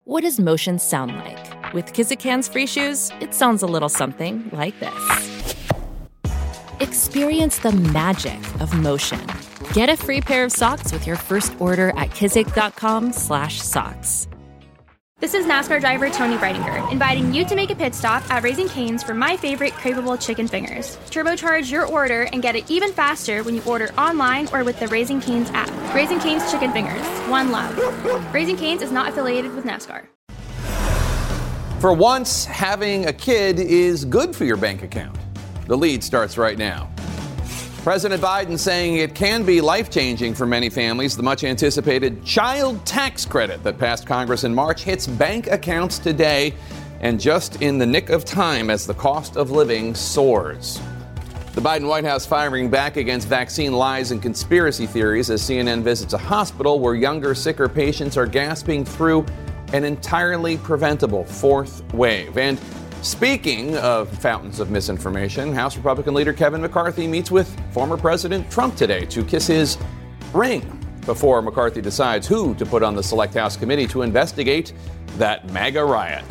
What does motion sound like? With Kizik hands-free shoes, it sounds a little something like this. Experience the magic of motion. Get a free pair of socks with your first order at kizik.com/socks. This is NASCAR driver Tony Breidinger, inviting you to make a pit stop at Raising Cane's for my favorite craveable chicken fingers. Turbocharge your order and get it even faster when you order online or with the Raising Cane's app. Raising Cane's Chicken Fingers. One love. Raising Cane's is not affiliated with NASCAR. For once, having a kid is good for your bank account. The lead starts right now. President Biden saying it can be life-changing for many families. The much-anticipated child tax credit that passed Congress in March hits bank accounts today, and just in the nick of time as the cost of living soars. The Biden White House firing back against vaccine lies and conspiracy theories as CNN visits a hospital where younger, sicker patients are gasping through an entirely preventable fourth wave. And speaking of fountains of misinformation, House Republican leader Kevin McCarthy meets with former President Trump today to kiss his ring before McCarthy decides who to put on the Select House Committee to investigate that MAGA riot.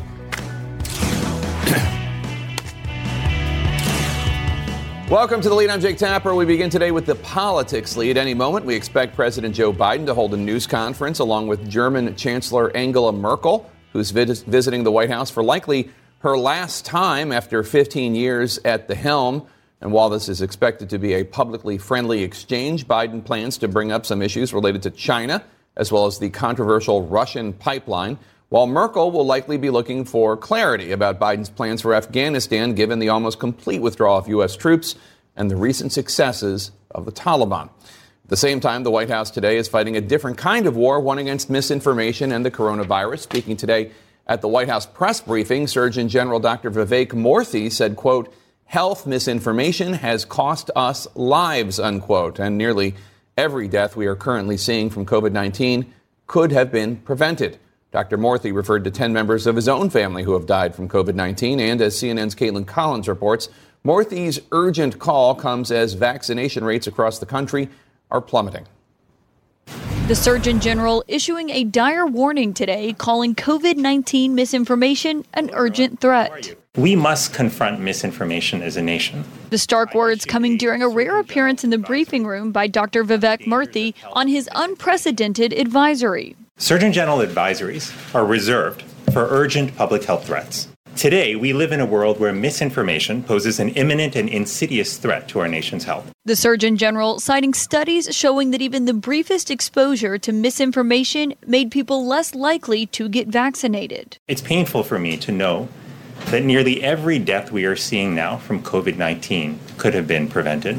Welcome to The Lead. I'm Jake Tapper. We begin today with the politics lead. Any moment, we expect President Joe Biden to hold a news conference along with German Chancellor Angela Merkel, who's visiting the White House for likely her last time after 15 years at the helm. And while this is expected to be a publicly friendly exchange, Biden plans to bring up some issues related to China, as well as the controversial Russian pipeline, while Merkel will likely be looking for clarity about Biden's plans for Afghanistan, given the almost complete withdrawal of U.S. troops and the recent successes of the Taliban. At the same time, the White House today is fighting a different kind of war, one against misinformation and the coronavirus. Speaking today at the White House press briefing, Surgeon General Dr. Vivek Murthy said, quote, "Health misinformation has cost us lives," unquote, and nearly every death we are currently seeing from COVID-19 could have been prevented. Dr. Murthy referred to 10 members of his own family who have died from COVID-19, and as CNN's Caitlin Collins reports, Murthy's urgent call comes as vaccination rates across the country are plummeting. The Surgeon General issuing a dire warning today, calling COVID-19 misinformation an urgent threat. We must confront misinformation as a nation. The stark words coming during a rare appearance in the briefing room by Dr. Vivek Murthy on his unprecedented advisory. Surgeon General advisories are reserved for urgent public health threats. Today, we live in a world where misinformation poses an imminent and insidious threat to our nation's health. The Surgeon General citing studies showing that even the briefest exposure to misinformation made people less likely to get vaccinated. It's painful for me to know that nearly every death we are seeing now from COVID-19 could have been prevented.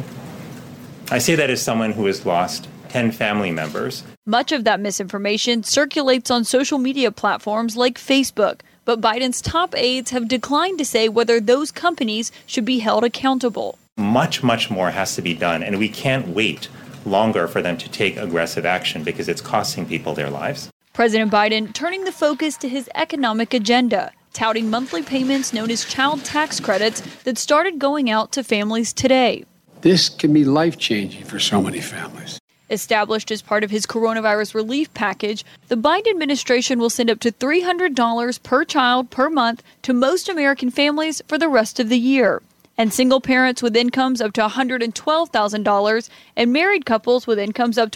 I say that as someone who has lost 10 family members. Much of that misinformation circulates on social media platforms like Facebook, but Biden's top aides have declined to say whether those companies should be held accountable. Much more has to be done, and we can't wait longer for them to take aggressive action because it's costing people their lives. President Biden turning the focus to his economic agenda, touting monthly payments known as child tax credits that started going out to families today. This can be life-changing for so many families. Established as part of his coronavirus relief package, the Biden administration will send up to $300 per child per month to most American families for the rest of the year. And single parents with incomes up to $112,000 and married couples with incomes up to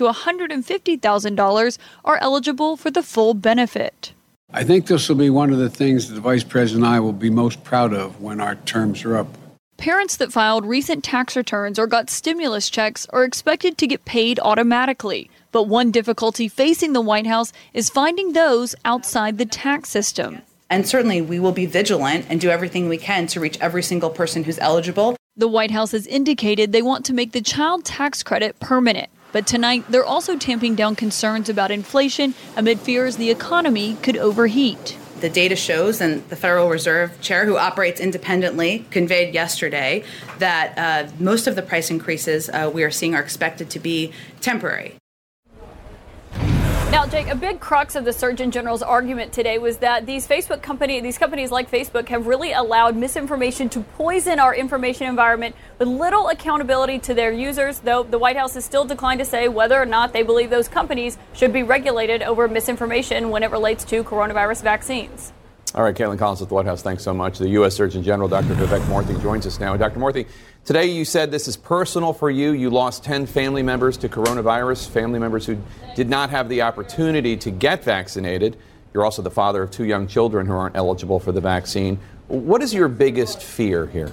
$150,000 are eligible for the full benefit. I think this will be one of the things that the Vice President and I will be most proud of when our terms are up. Parents that filed recent tax returns or got stimulus checks are expected to get paid automatically. But one difficulty facing the White House is finding those outside the tax system. And certainly we will be vigilant and do everything we can to reach every single person who's eligible. The White House has indicated they want to make the child tax credit permanent. But tonight, they're also tamping down concerns about inflation amid fears the economy could overheat. The data shows, and the Federal Reserve Chair, who operates independently, conveyed yesterday that most of the price increases we are seeing are expected to be temporary. Now, Jake, a big crux of the Surgeon General's argument today was that these companies like Facebook have really allowed misinformation to poison our information environment with little accountability to their users, though the White House has still declined to say whether or not they believe those companies should be regulated over misinformation when it relates to coronavirus vaccines. All right, Caitlin Collins at the White House, thanks so much. The U.S. Surgeon General, Dr. Vivek Murthy, joins us now. Dr. Murthy, today you said this is personal for you. You lost 10 family members to coronavirus, family members who did not have the opportunity to get vaccinated. You're also the father of 2 young children who aren't eligible for the vaccine. What is your biggest fear here?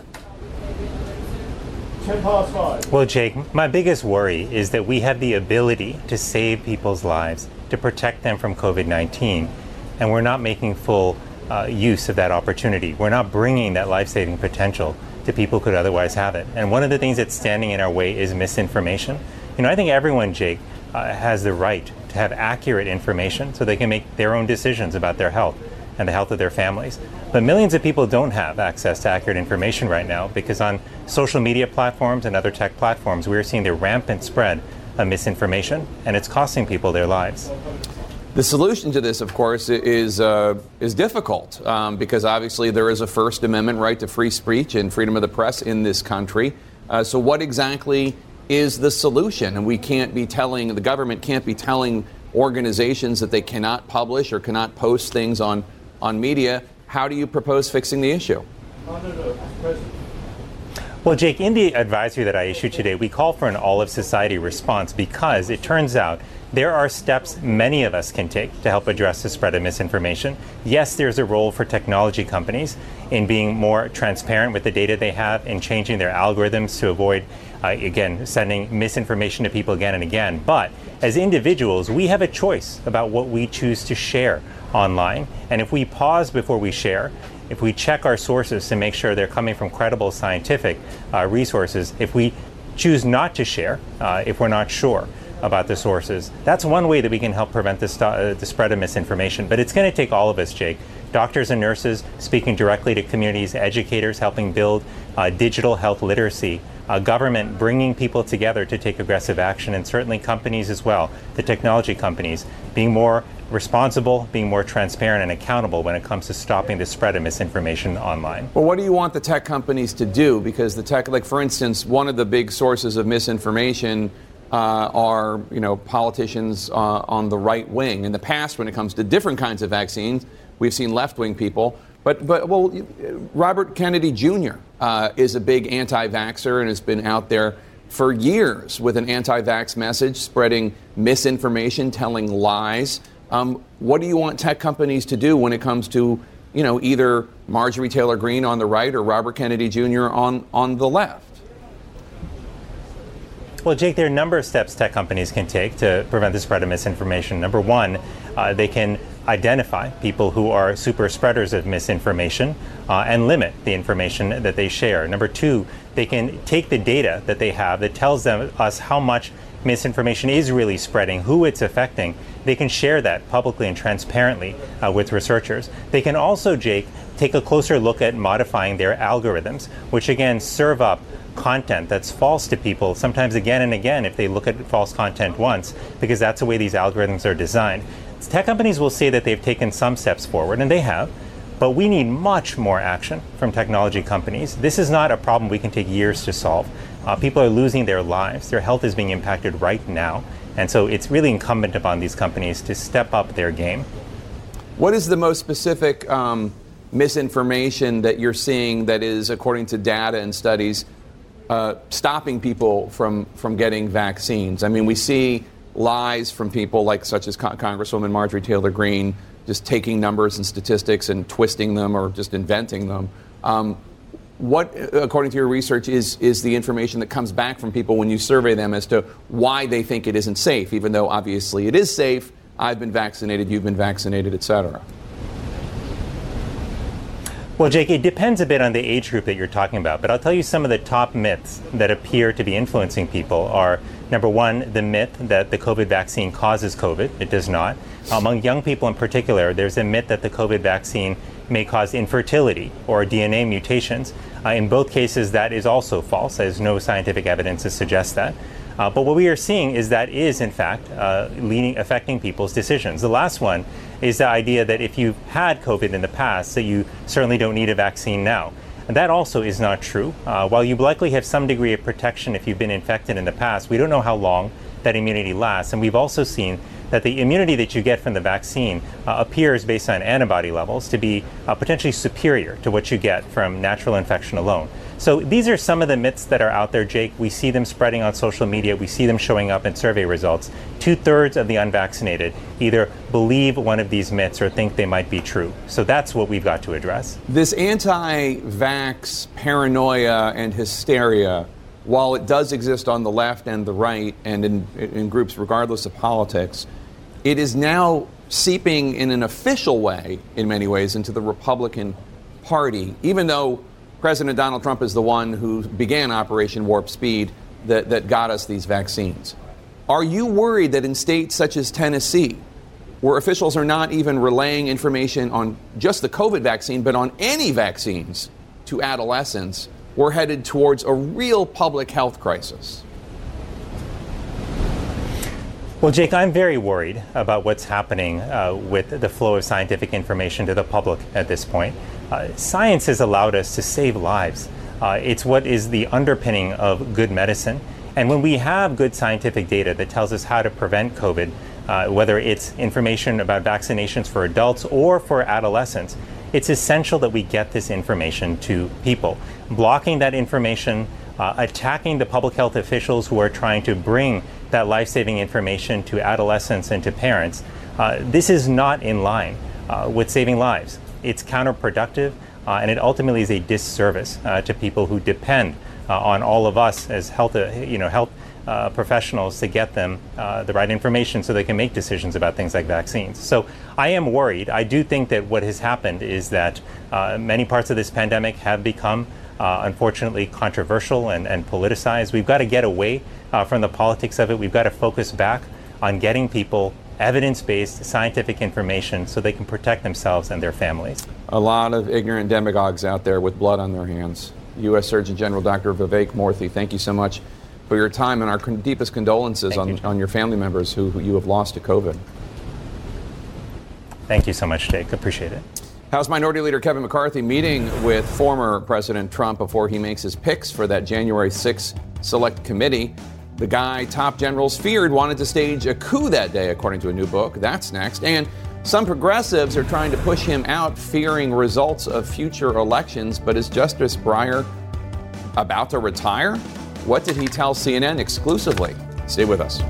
Well, Jake, my biggest worry is that we have the ability to save people's lives, to protect them from COVID-19, and we're not making full use of that opportunity. We're not bringing that life-saving potential to people who could otherwise have it. And one of the things that's standing in our way is misinformation. I think everyone, Jake, has the right to have accurate information so they can make their own decisions about their health and the health of their families. But millions of people don't have access to accurate information right now because on social media platforms and other tech platforms, we're seeing the rampant spread of misinformation, and it's costing people their lives. The solution to this, of course, is difficult because obviously there is a First Amendment right to free speech and freedom of the press in this country. So what exactly is the solution? And the government can't be telling organizations that they cannot publish or cannot post things on media. How do you propose fixing the issue? Well, Jake, in the advisory that I issued today, we call for an all-of-society response because it turns out there are steps many of us can take to help address the spread of misinformation. Yes, there's a role for technology companies in being more transparent with the data they have, in changing their algorithms to avoid, sending misinformation to people again and again. But as individuals, we have a choice about what we choose to share online. And if we pause before we share, if we check our sources to make sure they're coming from credible scientific resources, if we choose not to share, if we're not sure about the sources, that's one way that we can help prevent the spread of misinformation. But it's going to take all of us, Jake. Doctors and nurses speaking directly to communities, educators helping build digital health literacy, government bringing people together to take aggressive action, and certainly companies as well, the technology companies, being more responsible, being more transparent and accountable when it comes to stopping the spread of misinformation online. Well, what do you want the tech companies to do? Because for instance, one of the big sources of misinformation are politicians on the right wing. In the past, when it comes to different kinds of vaccines, we've seen left-wing people. But Robert Kennedy Jr. Is a big anti-vaxxer and has been out there for years with an anti-vax message, spreading misinformation, telling lies. What do you want tech companies to do when it comes to, either Marjorie Taylor Greene on the right or Robert Kennedy Jr. on the left? Well, Jake, there are a number of steps tech companies can take to prevent the spread of misinformation. Number one, they can identify people who are super spreaders of misinformation and limit the information that they share. Number two, they can take the data that they have that tells us how much misinformation is really spreading, who it's affecting. They can share that publicly and transparently with researchers. They can also, Jake, take a closer look at modifying their algorithms, which again serve up content that's false to people, sometimes again and again if they look at false content once, because that's the way these algorithms are designed. Tech companies will say that they've taken some steps forward, and they have, but we need much more action from technology companies. This is not a problem we can take years to solve. People are losing their lives. Their health is being impacted right now. And so it's really incumbent upon these companies to step up their game. What is the most specific misinformation that you're seeing that is, according to data and studies, stopping people from getting vaccines? I mean, we see lies from people such as Congresswoman Marjorie Taylor Greene, just taking numbers and statistics and twisting them or just inventing them. What, according to your research, is the information that comes back from people when you survey them as to why they think it isn't safe, even though obviously it is safe? I've been vaccinated, you've been vaccinated, et cetera. Well, Jake, it depends a bit on the age group that you're talking about, but I'll tell you some of the top myths that appear to be influencing people are, number one, the myth that the COVID vaccine causes COVID. It does not. Among young people in particular, there's a myth that the COVID vaccine may cause infertility or DNA mutations. In both cases, that is also false. There's no scientific evidence to suggest that. But what we are seeing is that is, in fact, affecting people's decisions. The last one is the idea that if you've had COVID in the past, that you certainly don't need a vaccine now. And that also is not true. While you likely have some degree of protection if you've been infected in the past, we don't know how long that immunity lasts. And we've also seen that the immunity that you get from the vaccine appears based on antibody levels to be potentially superior to what you get from natural infection alone. So these are some of the myths that are out there, Jake. We see them spreading on social media. We see them showing up in survey results. 2/3 of the unvaccinated either believe one of these myths or think they might be true. So that's what we've got to address. This anti-vax paranoia and hysteria, while it does exist on the left and the right and in groups regardless of politics, it is now seeping in an official way, in many ways, into the Republican Party, even though President Donald Trump is the one who began Operation Warp Speed that got us these vaccines. Are you worried that in states such as Tennessee, where officials are not even relaying information on just the COVID vaccine, but on any vaccines to adolescents, we're headed towards a real public health crisis? Well, Jake, I'm very worried about what's happening with the flow of scientific information to the public at this point. Science has allowed us to save lives. It's what is the underpinning of good medicine. And when we have good scientific data that tells us how to prevent COVID, whether it's information about vaccinations for adults or for adolescents, it's essential that we get this information to people. Blocking that information, attacking the public health officials who are trying to bring that life-saving information to adolescents and to parents, this is not in line with saving lives. It's counterproductive, and it ultimately is a disservice to people who depend on all of us as health professionals to get them the right information so they can make decisions about things like vaccines. So I am worried. I do think that what has happened is that many parts of this pandemic have become unfortunately controversial and politicized. We've got to get away from the politics of it. We've got to focus back on getting people evidence-based scientific information so they can protect themselves and their families. A lot of ignorant demagogues out there with blood on their hands. U.S. Surgeon General Dr. Vivek Murthy, thank you so much for your time, and our deepest condolences on your family members who you have lost to COVID. Thank you so much, Jake. Appreciate it. House Minority Leader Kevin McCarthy meeting with former President Trump before he makes his picks for that January 6th Select Committee. The guy top generals feared wanted to stage a coup that day, according to a new book. That's next. And some progressives are trying to push him out, fearing results of future elections. But is Justice Breyer about to retire? What did he tell CNN exclusively? Stay with us.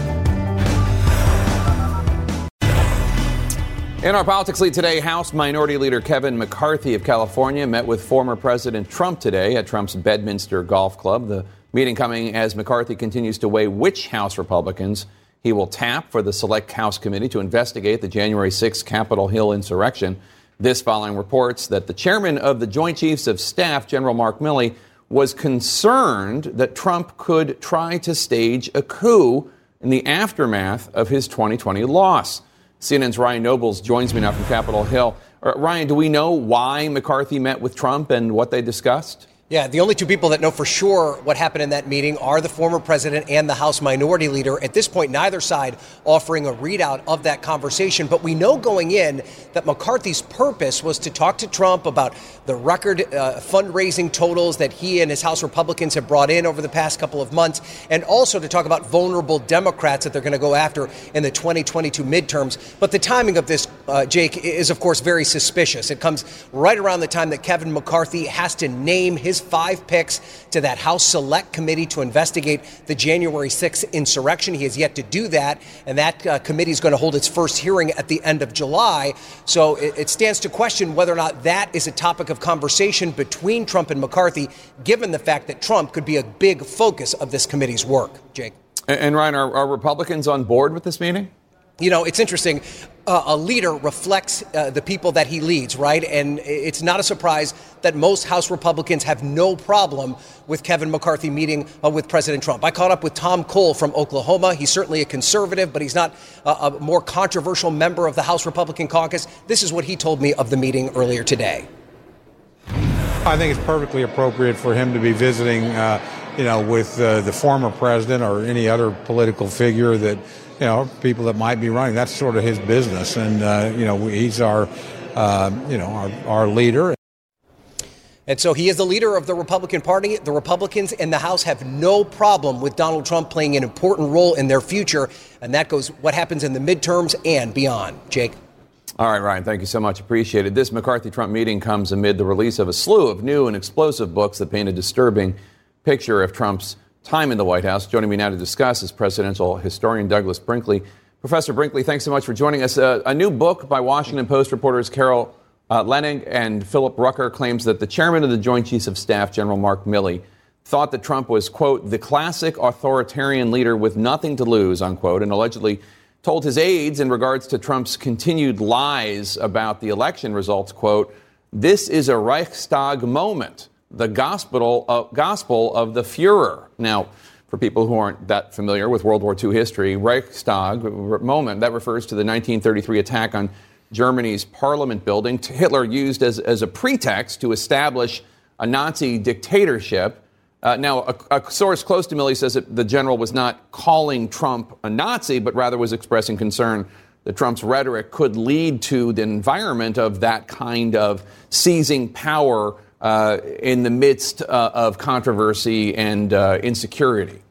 In our politics lead today, House Minority Leader Kevin McCarthy of California met with former President Trump today at Trump's Bedminster Golf Club. The meeting coming as McCarthy continues to weigh which House Republicans he will tap for the Select House Committee to investigate the January 6th Capitol Hill insurrection. This following reports that the chairman of the Joint Chiefs of Staff, General Mark Milley, was concerned that Trump could try to stage a coup in the aftermath of his 2020 loss. CNN's Ryan Nobles joins me now from Capitol Hill. Ryan, do we know why McCarthy met with Trump and what they discussed? Yeah, the only two people that know for sure what happened in that meeting are the former president and the House Minority Leader. At this point, neither side offering a readout of that conversation. But we know going in that McCarthy's purpose was to talk to Trump about the record fundraising totals that he and his House Republicans have brought in over the past couple of months, and also to talk about vulnerable Democrats that they're going to go after in the 2022 midterms. But the timing of this, Jake, is, of course, very suspicious. It comes right around the time that Kevin McCarthy has to name his 5 picks to that House Select Committee to investigate the January 6th insurrection. He has yet to do that, and that committee is going to hold its first hearing at the end of July. So it stands to question whether or not that is a topic of conversation between Trump and McCarthy, given the fact that Trump could be a big focus of this committee's work. Jake. And Ryan, are Republicans on board with this meeting? You know, it's interesting. A leader reflects the people that he leads, right? And it's not a surprise that most House Republicans have no problem with Kevin McCarthy meeting with President Trump. I caught up with Tom Cole from Oklahoma. He's certainly a conservative, but he's not a more controversial member of the House Republican caucus. This is what he told me of the meeting earlier today. I think it's perfectly appropriate for him to be visiting with the former president or any other political figure that, people that might be running. That's sort of his business. And, he's our leader. And so he is the leader of the Republican Party. The Republicans in the House have no problem with Donald Trump playing an important role in their future. And that goes what happens in the midterms and beyond. Jake. All right, Ryan, thank you so much. Appreciate it. This McCarthy-Trump meeting comes amid the release of a slew of new and explosive books that paint a disturbing picture of Trump's time in the White House. Joining me now to discuss is presidential historian Douglas Brinkley. Professor Brinkley, thanks so much for joining us. A new book by Washington Post reporters Carol Leonnig and Philip Rucker claims that the chairman of the Joint Chiefs of Staff, General Mark Milley, thought that Trump was, quote, the classic authoritarian leader with nothing to lose, unquote, and allegedly told his aides in regards to Trump's continued lies about the election results, quote, this is a Reichstag moment, the gospel of the Fuhrer. Now, for people who aren't that familiar with World War II history, Reichstag moment, that refers to the 1933 attack on Germany's parliament building. Hitler used as a pretext to establish a Nazi dictatorship. Now, a source close to Milley says that the general was not calling Trump a Nazi, but rather was expressing concern that Trump's rhetoric could lead to the environment of that kind of seizing power in the midst of controversy and insecurity.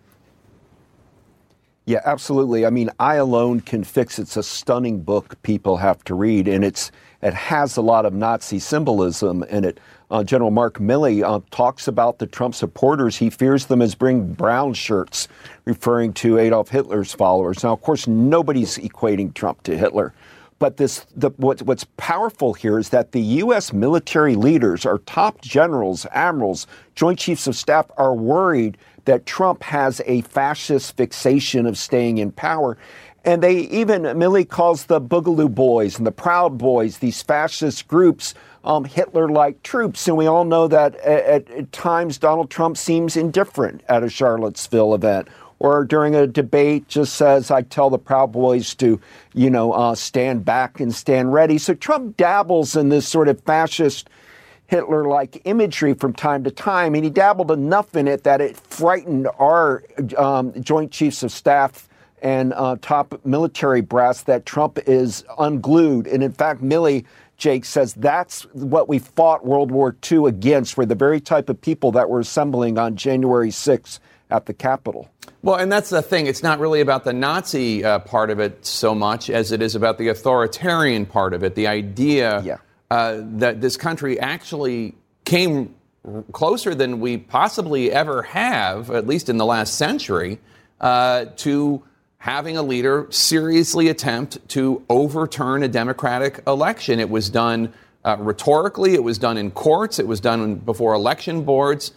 Yeah, absolutely. I mean, I Alone Can Fix It's a stunning book people have to read, and it has a lot of Nazi symbolism in it. General Mark Milley talks about the Trump supporters. He fears them as bring brown shirts, referring to Adolf Hitler's followers. Now, of course, nobody's equating Trump to Hitler. But what's powerful here is that the U.S. military leaders, our top generals, admirals, Joint Chiefs of Staff, are worried that Trump has a fascist fixation of staying in power. And Milley calls the Boogaloo Boys and the Proud Boys, these fascist groups, Hitler-like troops. And we all know that at times Donald Trump seems indifferent at a Charlottesville event, or during a debate just says, I tell the Proud Boys to, stand back and stand ready. So Trump dabbles in this sort of fascist Hitler-like imagery from time to time, and he dabbled enough in it that it frightened our Joint Chiefs of Staff and top military brass that Trump is unglued. And in fact, Milley, Jake, says that's what we fought World War II against, were the very type of people that were assembling on January 6th at the Capitol. Well, and that's the thing. It's not really about the Nazi part of it so much as it is about the authoritarian part of it, the idea that this country actually came closer than we possibly ever have, at least in the last century, to having a leader seriously attempt to overturn a democratic election. It was done rhetorically. It was done in courts. It was done before election boards.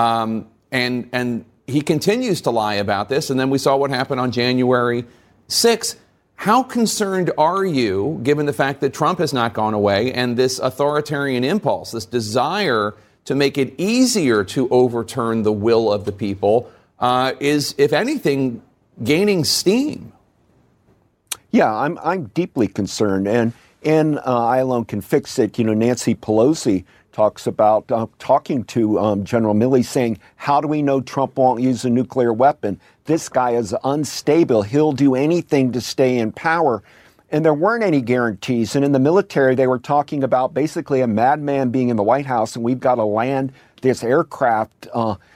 And he continues to lie about this. And then we saw what happened on January 6th. How concerned are you, given the fact that Trump has not gone away and this authoritarian impulse, this desire to make it easier to overturn the will of the people, is, if anything, gaining steam? Yeah, I'm deeply concerned. And in I Alone Can Fix It, Nancy Pelosi talks about talking to General Milley, saying, how do we know Trump won't use a nuclear weapon? This guy is unstable. He'll do anything to stay in power. And there weren't any guarantees. And in the military, they were talking about basically a madman being in the White House, and we've got to land this aircraft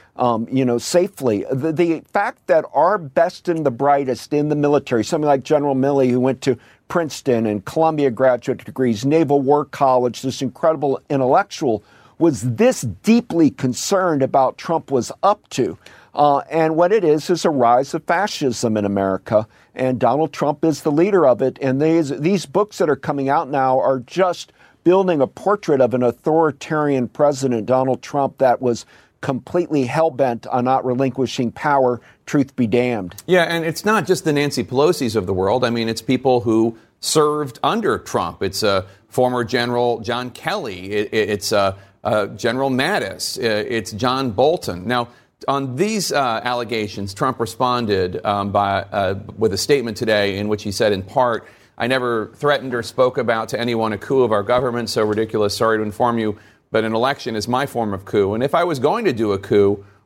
safely. The fact that our best and the brightest in the military, somebody like General Milley, who went to Princeton and Columbia graduate degrees, Naval War College, this incredible intellectual, was this deeply concerned about Trump was up to. And what it is a rise of fascism in America, and Donald Trump is the leader of it. And these books that are coming out now are just building a portrait of an authoritarian president, Donald Trump, that was completely hell-bent on not relinquishing power, truth be damned. Yeah, and it's not just the Nancy Pelosi's of the world. I mean, it's people who served under Trump. It's former General John Kelly. It's General Mattis. It's John Bolton. Now, on these allegations, Trump responded with a statement today in which he said, in part, I never threatened or spoke about to anyone a coup of our government, so ridiculous, sorry to inform you, but an election is my form of coup. And if I was going to do a coup,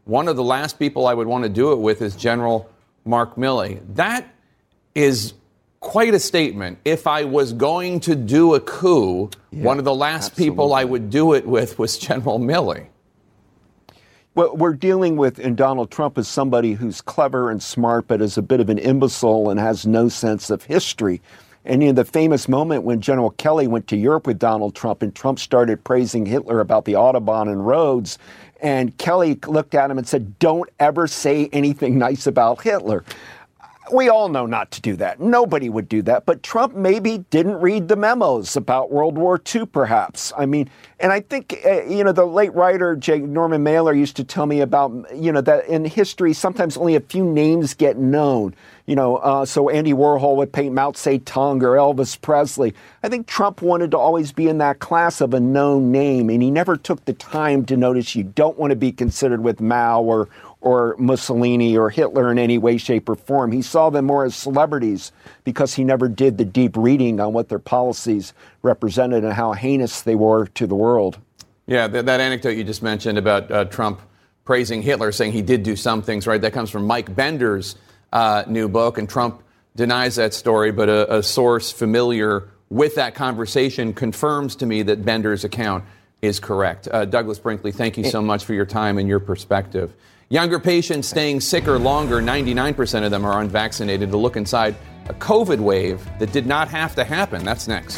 one of the last people I would want to do it with is General Mark Milley. That is quite a statement. If I was going to do a coup, one of the last people I would do it with was General Milley. What we're dealing with in Donald Trump is somebody who's clever and smart, but is a bit of an imbecile and has no sense of history. And in the famous moment when General Kelly went to Europe with Donald Trump and Trump started praising Hitler about the Autobahn and roads, and Kelly looked at him and said, "Don't ever say anything nice about Hitler." We all know not to do that. Nobody would do that. But Trump maybe didn't read the memos about World War II, perhaps. I mean, and I think, the late writer Norman Mailer used to tell me about, that in history, sometimes only a few names get known. So Andy Warhol would paint Mao Zedong or Elvis Presley. I think Trump wanted to always be in that class of a known name, and he never took the time to notice you don't want to be considered with Mao or Mussolini or Hitler in any way, shape, or form. He saw them more as celebrities because he never did the deep reading on what their policies represented and how heinous they were to the world. Yeah, that anecdote you just mentioned about Trump praising Hitler, saying he did do some things, right? That comes from Mike Bender's new book, and Trump denies that story, but a source familiar with that conversation confirms to me that Bender's account is correct. Douglas Brinkley, thank you so much for your time and your perspective. Younger patients staying sicker longer, 99% of them are unvaccinated. To look inside a COVID wave that did not have to happen. That's next.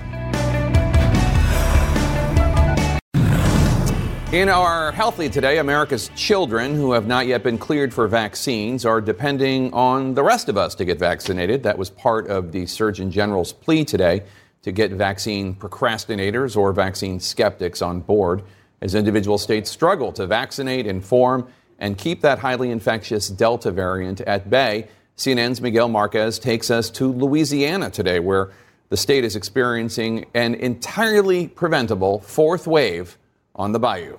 In our Health Lead today, America's children who have not yet been cleared for vaccines are depending on the rest of us to get vaccinated. That was part of the Surgeon General's plea today to get vaccine procrastinators or vaccine skeptics on board as individual states struggle to vaccinate, inform, and keep that highly infectious Delta variant at bay. CNN's Miguel Marquez takes us to Louisiana today, where the state is experiencing an entirely preventable fourth wave on the bayou.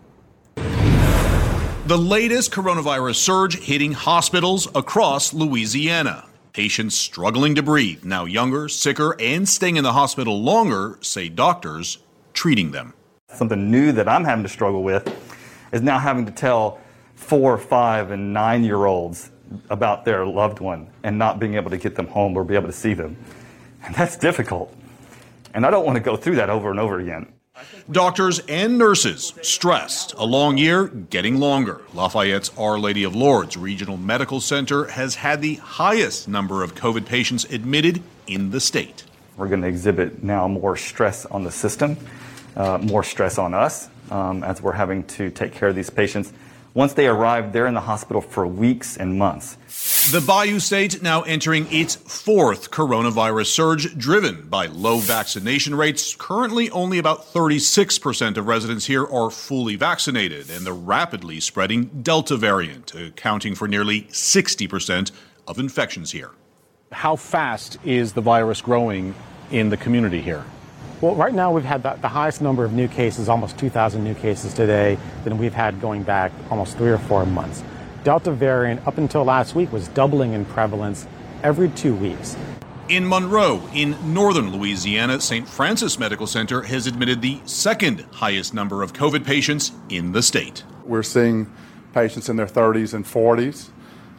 The latest coronavirus surge hitting hospitals across Louisiana. Patients struggling to breathe, now younger, sicker, and staying in the hospital longer, say doctors treating them. Something new that I'm having to struggle with is now having to tell 4, 5, and 9-year-olds about their loved one and not being able to get them home or be able to see them. And that's difficult. And I don't want to go through that over and over again. Doctors and nurses stressed. A long year getting longer. Lafayette's Our Lady of Lourdes Regional Medical Center has had the highest number of COVID patients admitted in the state. We're going to exhibit now more stress on the system, more stress on us as we're having to take care of these patients. Once they arrive, they're in the hospital for weeks and months. The Bayou State now entering its fourth coronavirus surge, driven by low vaccination rates. Currently, only about 36% of residents here are fully vaccinated, and the rapidly spreading Delta variant, accounting for nearly 60% of infections here. How fast is the virus growing in the community here? Well, right now we've had the highest number of new cases, almost 2,000 new cases today, than we've had going back almost 3 or 4 months. Delta variant, up until last week, was doubling in prevalence every 2 weeks. In Monroe, in northern Louisiana, St. Francis Medical Center has admitted the second highest number of COVID patients in the state. We're seeing patients in their 30s and 40s.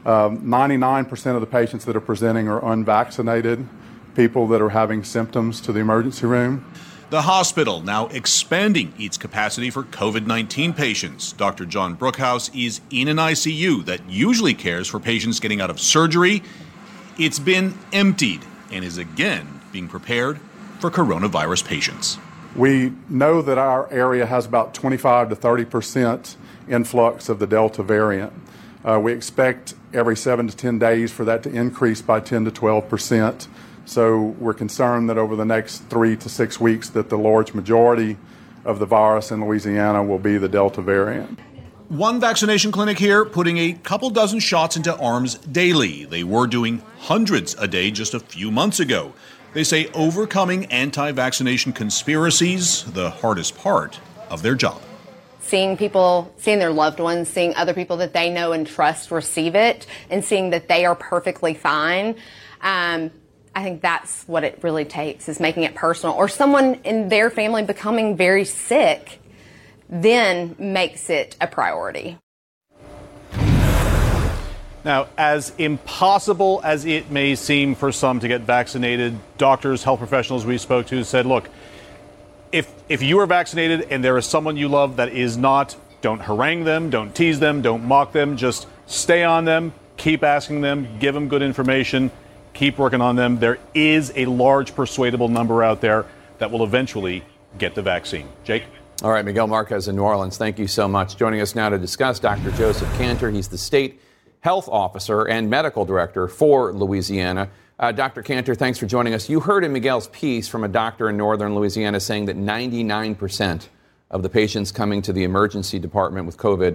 99% of the patients that are presenting are unvaccinated, people that are having symptoms to the emergency room. The hospital now expanding its capacity for COVID-19 patients. Dr. John Brookhouse is in an ICU that usually cares for patients getting out of surgery. It's been emptied and is again being prepared for coronavirus patients. We know that our area has about 25 to 30% influx of the Delta variant. We expect every 7 to 10 days for that to increase by 10 to 12%. So we're concerned that over the next 3 to 6 weeks that the large majority of the virus in Louisiana will be the Delta variant. One vaccination clinic here putting a couple dozen shots into arms daily. They were doing hundreds a day just a few months ago. They say overcoming anti-vaccination conspiracies, the hardest part of their job. Seeing people, seeing their loved ones, seeing other people that they know and trust receive it, and seeing that they are perfectly fine. I think that's what it really takes, is making it personal. Or someone in their family becoming very sick then makes it a priority. Now, as impossible as it may seem for some to get vaccinated, doctors, health professionals we spoke to said, look, if you are vaccinated and there is someone you love that is not, don't harangue them, don't tease them, don't mock them, just stay on them, keep asking them, give them good information, keep working on them. There is a large persuadable number out there that will eventually get the vaccine. Jake? All right, Miguel Marquez in New Orleans, thank you so much. Joining us now to discuss, Dr. Joseph Cantor. He's the state health officer and medical director for Louisiana. Dr. Cantor, thanks for joining us. You heard in Miguel's piece from a doctor in northern Louisiana saying that 99% of the patients coming to the emergency department with COVID,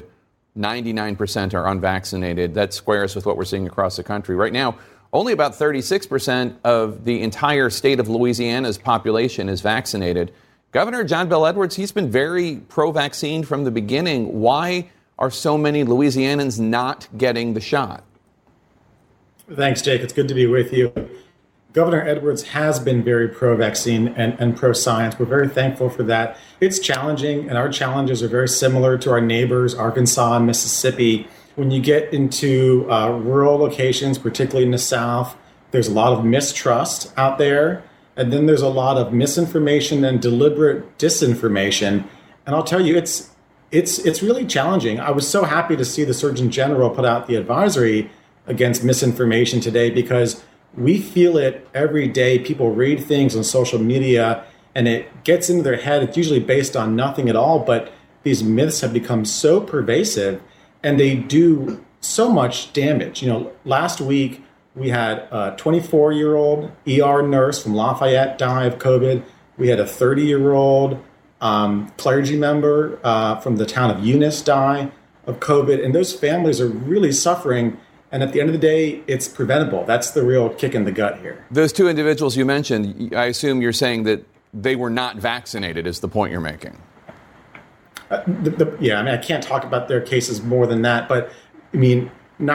99% are unvaccinated. That squares with what we're seeing across the country. Right now, only about 36% of the entire state of Louisiana's population is vaccinated. Governor John Bel Edwards, he's been very pro-vaccine from the beginning. Why are so many Louisianans not getting the shot? Thanks, Jake. It's good to be with you. Governor Edwards has been very pro-vaccine and pro-science. We're very thankful for that. It's challenging, and our challenges are very similar to our neighbors, Arkansas and Mississippi. When you get into rural locations, particularly in the South, there's a lot of mistrust out there. And then there's a lot of misinformation and deliberate disinformation. And I'll tell you, it's really challenging. I was so happy to see the Surgeon General put out the advisory against misinformation today, because we feel it every day. People read things on social media and it gets into their head. It's usually based on nothing at all, but these myths have become so pervasive and they do so much damage. You know, last week we had a 24-year-old ER nurse from Lafayette die of COVID. We had a 30-year-old clergy member from the town of Eunice die of COVID. And those families are really suffering. And at the end of the day, it's preventable. That's the real kick in the gut here. Those two individuals you mentioned, I assume you're saying that they were not vaccinated is the point you're making. Yeah, I mean, I can't talk about their cases more than that. But, I mean,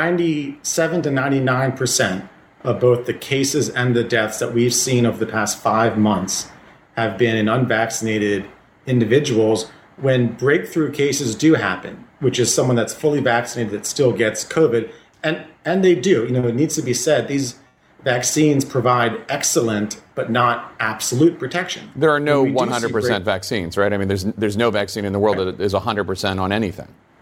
97 to 99% of both the cases and the deaths that we've seen over the past 5 months have been in unvaccinated individuals. When breakthrough cases do happen, which is someone that's fully vaccinated that still gets COVID, and they do, you know, it needs to be said, these vaccines provide excellent but not absolute protection. There are no 100% vaccines, right? I mean, there's no vaccine in the world that is 100% on anything.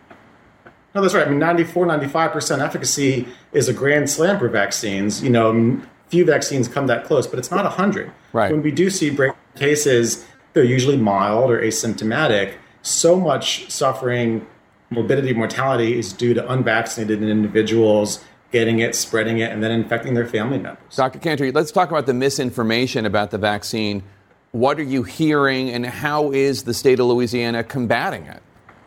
No, that's right. I mean, 94, 95% efficacy is a grand slam for vaccines. You know, few vaccines come that close, but it's not 100. Right. When we do see breakthrough cases, they're usually mild or asymptomatic. So much suffering, morbidity, mortality is due to unvaccinated individuals getting it, spreading it, and then infecting their family members. Dr. Cantor, let's talk about the misinformation about the vaccine. What are you hearing, and how is the state of Louisiana combating it?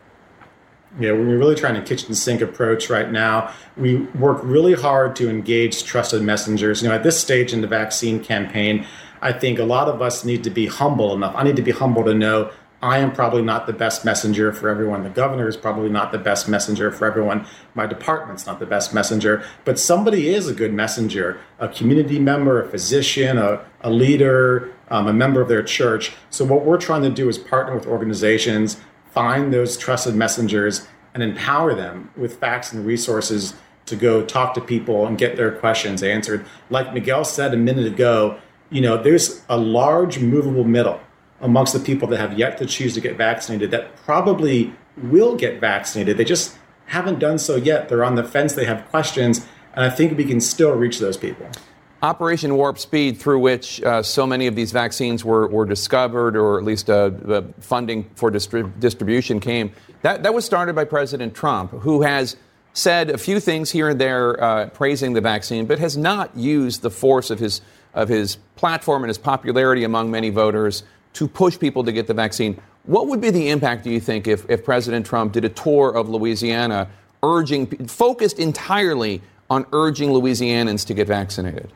Yeah, we're really trying a kitchen sink approach right now. We work really hard to engage trusted messengers. You know, at this stage in the vaccine campaign, I think a lot of us need to be humble enough. I need to be humble to know I am probably not the best messenger for everyone. The governor is probably not the best messenger for everyone. My department's not the best messenger, but somebody is a good messenger, a community member, a physician, a leader, a member of their church. So what we're trying to do is partner with organizations, find those trusted messengers, and empower them with facts and resources to go talk to people and get their questions answered. Like Miguel said a minute ago, you know, there's a large movable middle amongst the people that have yet to choose to get vaccinated that probably will get vaccinated. They just haven't done so yet. They're on the fence. They have questions. And I think we can still reach those people. Operation Warp Speed, through which so many of these vaccines were discovered, or at least the funding for distribution came, that was started by President Trump, who has said a few things here and there praising the vaccine, but has not used the force of his platform and his popularity among many voters to push people to get the vaccine. What would be the impact, do you think, if President Trump did a tour of Louisiana, focused entirely on urging Louisianans to get vaccinated?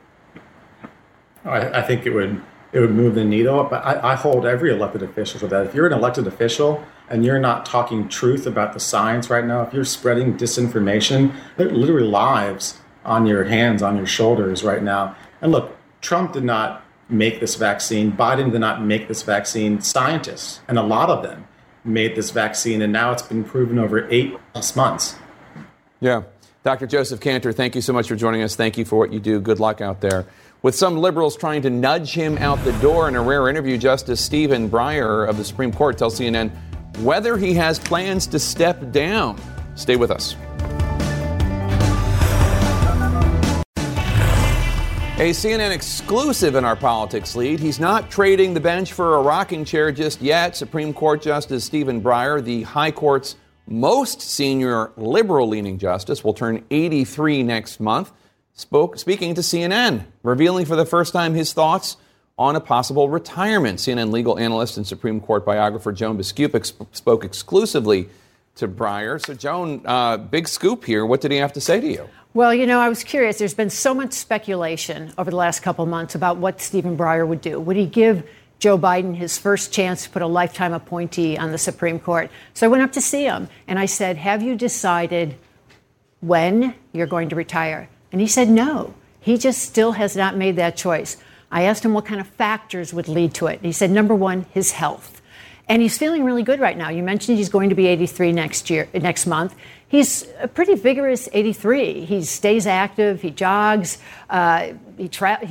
I think it would move the needle, but I hold every elected official to that. If you're an elected official and you're not talking truth about the science right now, if you're spreading disinformation, there are literally lives on your hands, on your shoulders right now. And look, Trump did not make this vaccine. Biden did not make this vaccine. Scientists, and a lot of them, made this vaccine, and now it's been proven over 8+ months. Yeah. Dr. Joseph Kantor, thank you so much for joining us. Thank you for what you do. Good luck out there. With some liberals trying to nudge him out the door in a rare interview, Justice Stephen Breyer of the Supreme Court tells CNN whether he has plans to step down. Stay with us. A CNN exclusive in our politics lead. He's not trading the bench for a rocking chair just yet. Supreme Court Justice Stephen Breyer, the High Court's most senior liberal-leaning justice, will turn 83 next month, speaking to CNN, revealing for the first time his thoughts on a possible retirement. CNN legal analyst and Supreme Court biographer Joan Biskupic spoke exclusively to Breyer. So, Joan, big scoop here. What did he have to say to you? Well, I was curious. There's been so much speculation over the last couple of months about what Stephen Breyer would do. Would he give Joe Biden his first chance to put a lifetime appointee on the Supreme Court? So I went up to see him and I said, have you decided when you're going to retire? And he said no. He just still has not made that choice. I asked him what kind of factors would lead to it. And he said, number one, his health. And he's feeling really good right now. You mentioned he's going to be 83 next month. He's a pretty vigorous 83. He stays active. He jogs. He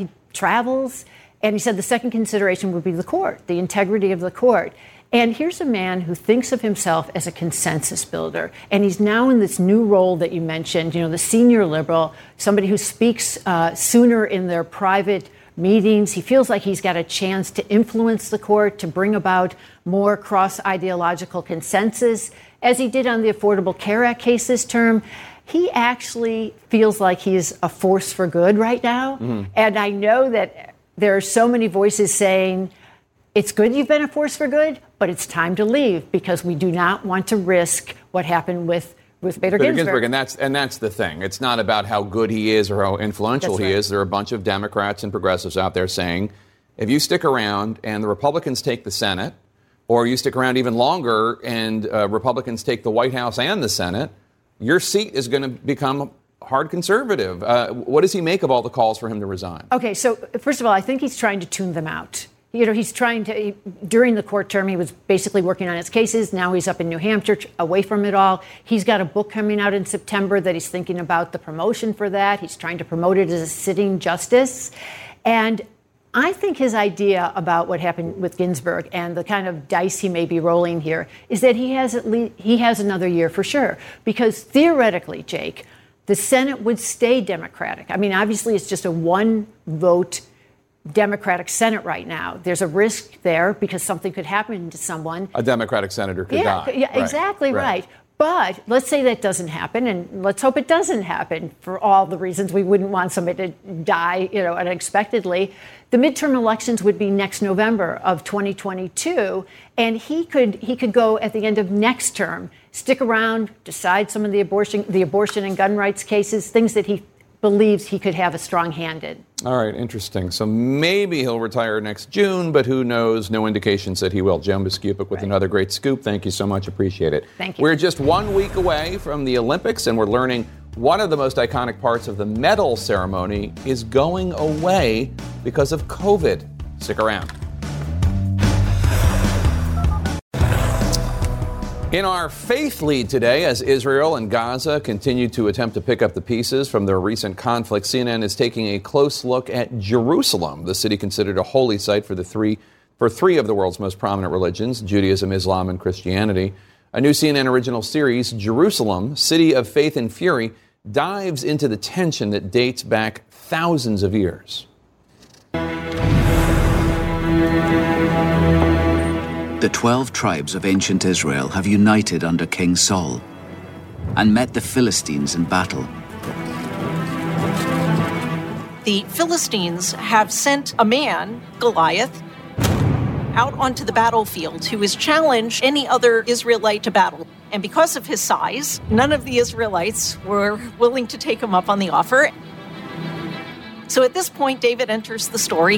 travels. And he said the second consideration would be the court, the integrity of the court. And here's a man who thinks of himself as a consensus builder. And he's now in this new role that you mentioned, the senior liberal, somebody who speaks sooner in their private meetings. He feels like he's got a chance to influence the court, to bring about more cross-ideological consensus, as he did on the Affordable Care Act case this term. He actually feels like he's a force for good right now. Mm-hmm. And I know that there are so many voices saying, it's good you've been a force for good, but it's time to leave because we do not want to risk what happened with Ruth Bader Ginsburg. And that's the thing. It's not about how good he is or how influential he is. There are a bunch of Democrats and progressives out there saying, if you stick around and the Republicans take the Senate, or you stick around even longer and Republicans take the White House and the Senate, your seat is going to become hard conservative. What does he make of all the calls for him to resign? Okay, so first of all, I think he's trying to tune them out. He's trying to, during the court term, he was basically working on his cases. Now he's up in New Hampshire, away from it all. He's got a book coming out in September that he's thinking about the promotion for that. He's trying to promote it as a sitting justice. And I think his idea about what happened with Ginsburg and the kind of dice he may be rolling here is that he has another year for sure. Because theoretically, Jake, the Senate would stay Democratic. I mean, obviously, it's just a one-vote Democratic Senate right now. There's a risk there because something could happen to someone. A Democratic senator could die. Yeah, exactly right. But let's say that doesn't happen, and let's hope it doesn't happen for all the reasons we wouldn't want somebody to die, unexpectedly. The midterm elections would be next November of 2022, and he could go at the end of next term, stick around, decide some of the abortion and gun rights cases, things that he believes he could have a strong hand in. All right, interesting. So maybe he'll retire next June, but who knows? No indications that he will. Joan Biskupic with another great scoop. Thank you so much. Appreciate it. Thank you. We're just 1 week away from the Olympics, and we're learning one of the most iconic parts of the medal ceremony is going away because of COVID. Stick around. In our faith lead today, as Israel and Gaza continue to attempt to pick up the pieces from their recent conflict, CNN is taking a close look at Jerusalem, the city considered a holy site for three of the world's most prominent religions, Judaism, Islam, and Christianity. A new CNN original series, Jerusalem, City of Faith and Fury, dives into the tension that dates back thousands of years. The 12 tribes of ancient Israel have united under King Saul and met the Philistines in battle. The Philistines have sent a man, Goliath, out onto the battlefield who has challenged any other Israelite to battle. And because of his size, none of the Israelites were willing to take him up on the offer. So at this point, David enters the story.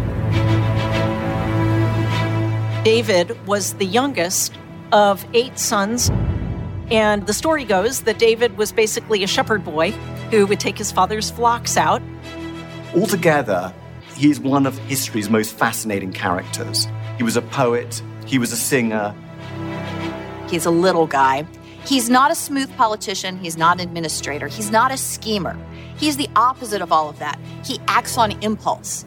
David was the youngest of 8 sons, and the story goes that David was basically a shepherd boy who would take his father's flocks out. Altogether, he's one of history's most fascinating characters. He was a poet, he was a singer. He's a little guy. He's not a smooth politician. He's not an administrator. He's not a schemer. He's the opposite of all of that. He acts on impulse.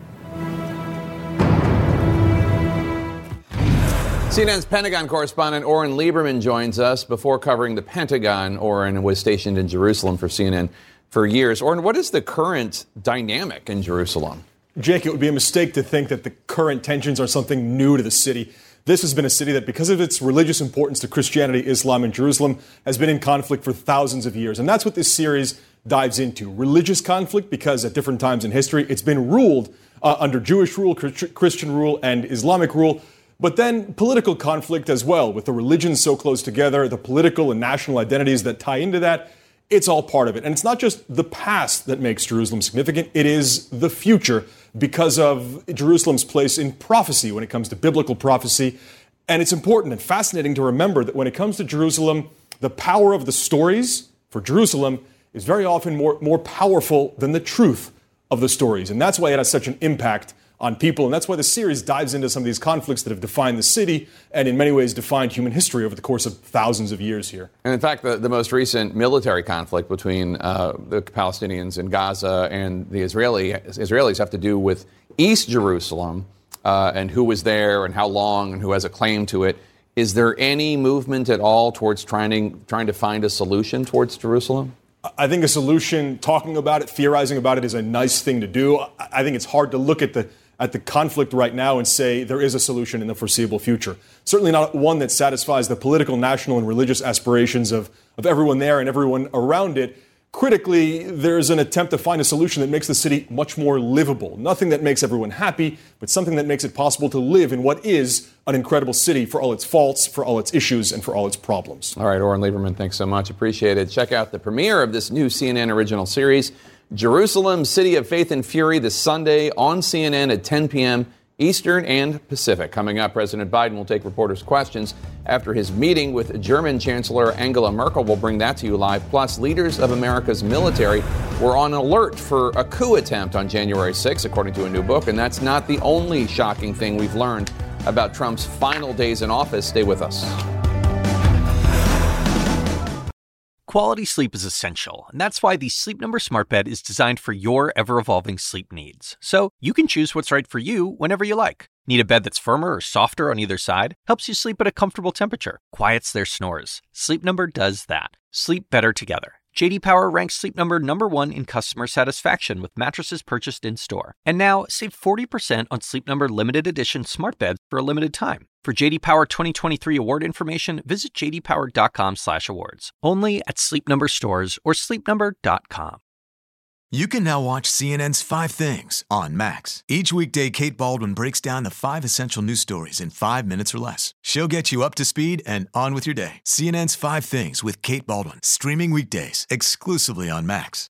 CNN's Pentagon correspondent Oren Lieberman joins us. Before covering the Pentagon, Oren was stationed in Jerusalem for CNN for years. Oren, what is the current dynamic in Jerusalem? Jake, it would be a mistake to think that the current tensions are something new to the city. This has been a city that, because of its religious importance to Christianity, Islam, and Jerusalem, has been in conflict for thousands of years. And that's what this series dives into. Religious conflict, because at different times in history, it's been ruled under Jewish rule, Christian rule, and Islamic rule. But then political conflict as well, with the religions so close together, the political and national identities that tie into that. It's all part of it. And it's not just the past that makes Jerusalem significant. It is the future because of Jerusalem's place in prophecy when it comes to biblical prophecy. And it's important and fascinating to remember that when it comes to Jerusalem, the power of the stories for Jerusalem is very often more powerful than the truth of the stories. And that's why it has such an impact on people. And that's why the series dives into some of these conflicts that have defined the city and in many ways defined human history over the course of thousands of years here. And in fact, the most recent military conflict between the Palestinians in Gaza and the Israelis have to do with East Jerusalem and who was there and how long and who has a claim to it. Is there any movement at all towards trying to find a solution towards Jerusalem? I think a solution, talking about it, theorizing about it, is a nice thing to do. I think it's hard to look at the conflict right now and say there is a solution in the foreseeable future. Certainly not one that satisfies the political, national, and religious aspirations of everyone there and everyone around it. Critically, there's an attempt to find a solution that makes the city much more livable. Nothing that makes everyone happy, but something that makes it possible to live in what is an incredible city for all its faults, for all its issues, and for all its problems. All right, Oren Lieberman, thanks so much. Appreciate it. Check out the premiere of this new CNN original series, Jerusalem, City of Faith and Fury, this Sunday on CNN at 10 p.m. Eastern and Pacific. Coming up, President Biden will take reporters' questions after his meeting with German Chancellor Angela Merkel. We'll bring that to you live. Plus, leaders of America's military were on alert for a coup attempt on January 6, according to a new book. And that's not the only shocking thing we've learned about Trump's final days in office. Stay with us. Quality sleep is essential, and that's why the Sleep Number Smart Bed is designed for your ever-evolving sleep needs. So you can choose what's right for you whenever you like. Need a bed that's firmer or softer on either side? Helps you sleep at a comfortable temperature. Quiets their snores. Sleep Number does that. Sleep better together. J.D. Power ranks Sleep Number #1 in customer satisfaction with mattresses purchased in-store. And now, save 40% on Sleep Number limited edition smart beds for a limited time. For J.D. Power 2023 award information, visit jdpower.com/awards. Only at Sleep Number stores or sleepnumber.com. You can now watch CNN's 5 Things on Max. Each weekday, Kate Baldwin breaks down the 5 essential news stories in 5 minutes or less. She'll get you up to speed and on with your day. CNN's 5 Things with Kate Baldwin, streaming weekdays exclusively on Max.